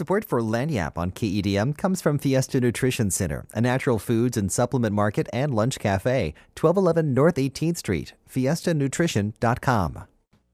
Support for Lagniappe on KEDM comes from Fiesta Nutrition Center, a natural foods and supplement market and lunch cafe, 1211 North 18th Street, fiestanutrition.com.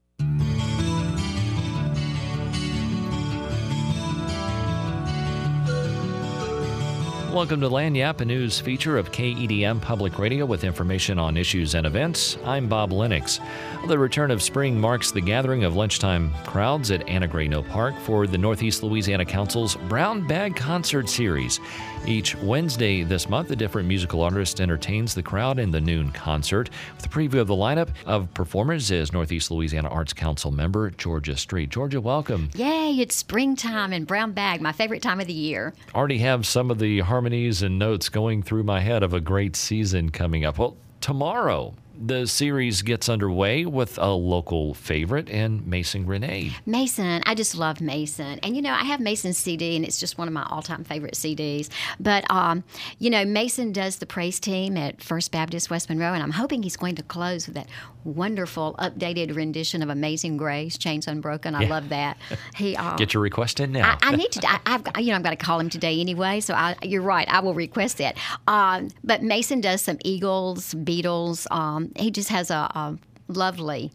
Welcome to Lagniappe, a news feature of KEDM Public Radio with information on issues and events. I'm Bob Lennox. The return of spring marks the gathering of lunchtime crowds at Anna Grayno Park for the Northeast Louisiana Council's Brown Bag Concert Series. Each Wednesday this month, a different musical artist entertains the crowd in the noon concert. With a preview of the lineup of performers is Northeast Louisiana Arts Council member Georgia Street. Georgia, welcome. Yay, it's springtime and Brown Bag, my favorite time of the year. Already have some of the harmonies and notes going through my head of a great season coming up. Well, tomorrow, the series gets underway with a local favorite in Mason Grenade. Mason, I just love Mason. And, I have Mason's CD, and it's just one of my all-time favorite CDs. But, Mason does the praise team at First Baptist West Monroe, and I'm hoping he's going to close with that wonderful, updated rendition of Amazing Grace, Chains Unbroken. I love that. Get your request in now. I need to. I've got to call him today anyway. So you're right. I will request that. But Mason does some Eagles, Beatles. He just has a lovely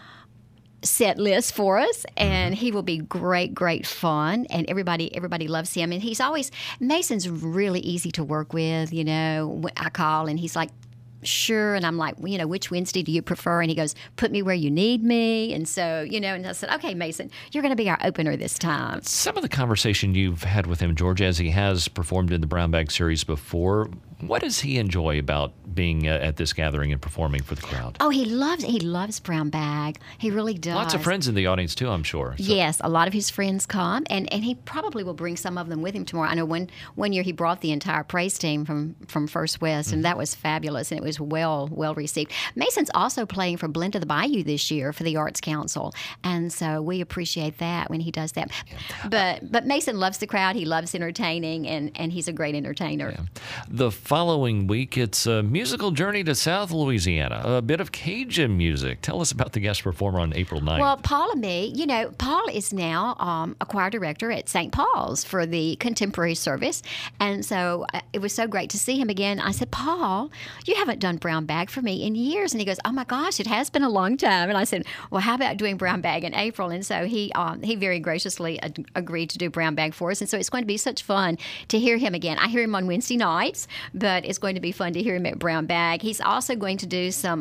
set list for us, and he will be great fun, and everybody loves him. And Mason's really easy to work with. I call and he's like, sure. And I'm like, which Wednesday do you prefer? And he goes, put me where you need me. And so, and I said, okay, Mason, you're going to be our opener this time. Some of the conversation you've had with him, Georgia, as he has performed in the Brown Bag series before, what does he enjoy about being at this gathering and performing for the crowd? Oh, he loves Brown Bag. He really does. Lots of friends in the audience, too, I'm sure. So. Yes, a lot of his friends come, and he probably will bring some of them with him tomorrow. I know one year he brought the entire praise team from First West, and that was fabulous, and it was well received. Mason's also playing for Blend of the Bayou this year for the Arts Council, and so we appreciate that when he does that. Yeah. But Mason loves the crowd. He loves entertaining, and he's a great entertainer. Yeah. The following week, it's a musical journey to South Louisiana, a bit of Cajun music. Tell us about the guest performer on April 9th. Well, Paul and me, Paul is now a choir director at St. Paul's for the contemporary service, and so it was so great to see him again. I said, Paul, you haven't done Brown Bag for me in years. And he goes, oh my gosh, it has been a long time. And I said, well, how about doing Brown Bag in April? And so he very graciously agreed to do Brown Bag for us. And so it's going to be such fun to hear him again. I hear him on Wednesday nights, but it's going to be fun to hear him at Brown Bag. He's also going to do some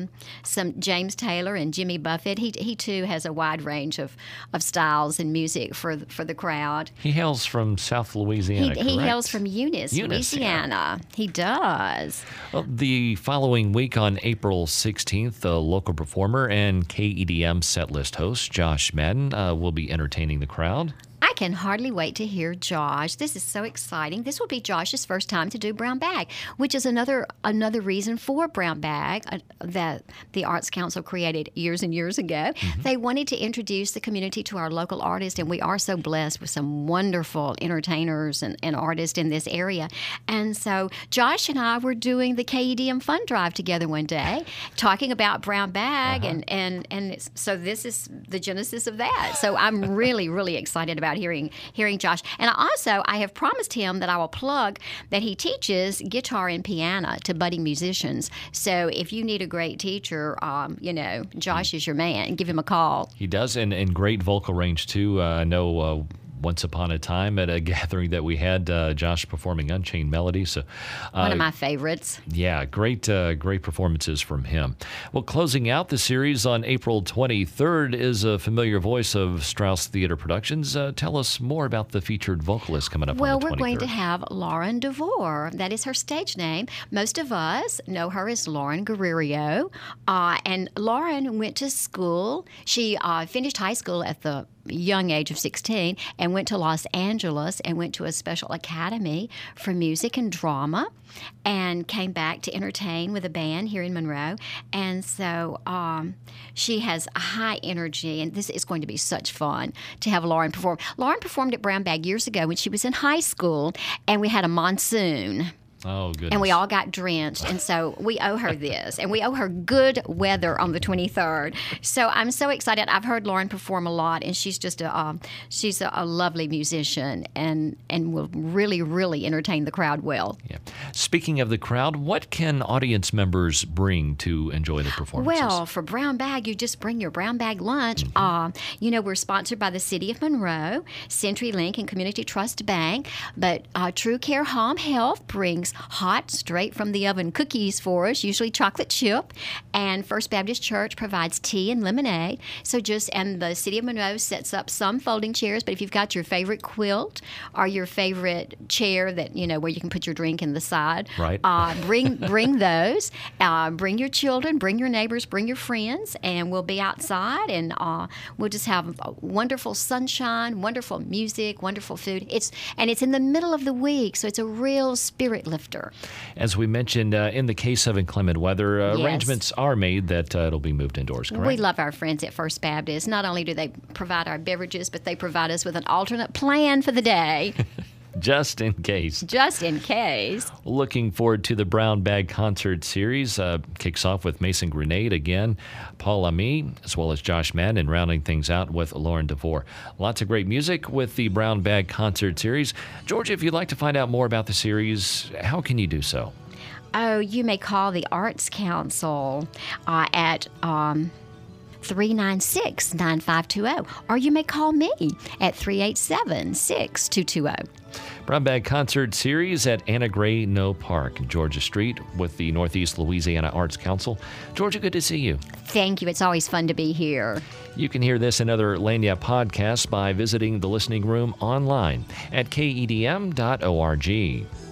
James Taylor and Jimmy Buffett. He too has a wide range of styles and music for the crowd. He hails from South Louisiana, He hails from Eunice, Louisiana. Yeah. He does. Well, the following week on April 16th, a local performer and KEDM setlist host, Josh Madden, will be entertaining the crowd. I can hardly wait to hear Josh. This is so exciting. This will be Josh's first time to do Brown Bag, which is another reason for Brown Bag that the Arts Council created years and years ago. Mm-hmm. They wanted to introduce the community to our local artists, and we are so blessed with some wonderful entertainers and artists in this area. And so Josh and I were doing the KEDM Fund Drive together one day, talking about Brown Bag, and so this is the genesis of that. So I'm really excited about hearing Josh. And I have promised him that I will plug that he teaches guitar and piano to budding musicians. So if you need a great teacher, Josh is your man. Give him a call. He does, and great vocal range too. I know once upon a time at a gathering that we had, Josh performing Unchained Melody. So, one of my favorites. Yeah, great performances from him. Well, closing out the series on April 23rd is a familiar voice of Strauss Theater Productions. Tell us more about the featured vocalist coming up on the 23rd. Well, we're going to have Lauren DeVore. That is her stage name. Most of us know her as Lauren Guerrero. And Lauren went to school. She finished high school at the young age of 16 and went to Los Angeles and went to a special academy for music and drama and came back to entertain with a band here in Monroe. And so she has a high energy, and this is going to be such fun to have Lauren perform. Lauren performed at Brown Bag years ago when she was in high school, and we had a monsoon. Oh, goodness. And we all got drenched. And so we owe her this. And we owe her good weather on the 23rd. So I'm so excited. I've heard Lauren perform a lot, and she's just she's a lovely musician and will really, really entertain the crowd well. Yeah. Speaking of the crowd, what can audience members bring to enjoy the performances? Well, for Brown Bag, you just bring your Brown Bag lunch. We're sponsored by the City of Monroe, CenturyLink, and Community Trust Bank. But True Care Home Health brings hot, straight from the oven cookies for us, usually chocolate chip. And First Baptist Church provides tea and lemonade. And the City of Monroe sets up some folding chairs. But if you've got your favorite quilt or your favorite chair that, where you can put your drink in the side, right. Bring those. Bring your children, bring your neighbors, bring your friends, and we'll be outside, and we'll just have wonderful sunshine, wonderful music, wonderful food. It's in the middle of the week, so it's a real spirit lifter. As we mentioned, in the case of inclement weather, arrangements are made that it'll be moved indoors, correct? We love our friends at First Baptist. Not only do they provide our beverages, but they provide us with an alternate plan for the day. Just in case. Just in case. Looking forward to the Brown Bag Concert Series. Kicks off with Mason Grenade again, Paul Ami, as well as Josh Madden, and rounding things out with Lauren DeVore. Lots of great music with the Brown Bag Concert Series. Georgia, if you'd like to find out more about the series, how can you do so? Oh, you may call the Arts Council at 396-9520, or you may call me at 387-6220. Brown Bag Concert Series at Anna Gray No Park, Georgia Street, with the Northeast Louisiana Arts Council. Georgia, good to see you. Thank you. It's always fun to be here. You can hear this and other Lagniappe podcasts by visiting the Listening Room online at kedm.org.